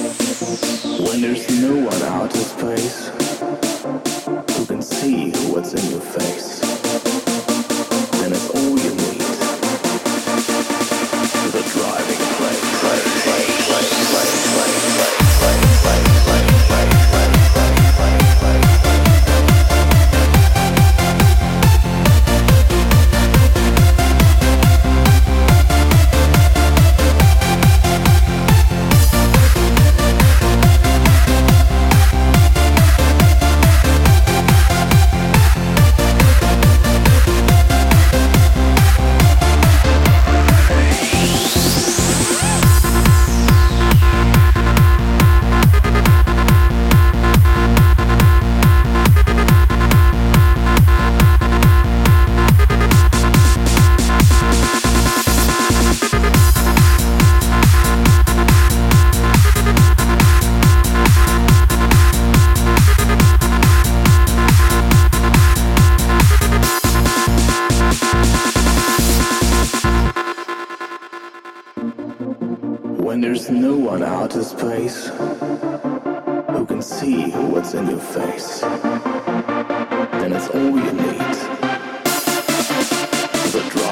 When there's no one out in space who can see what's in your face, then it's all you need. The driving When there's no one out in space who can see what's in your face, then it's all you need. The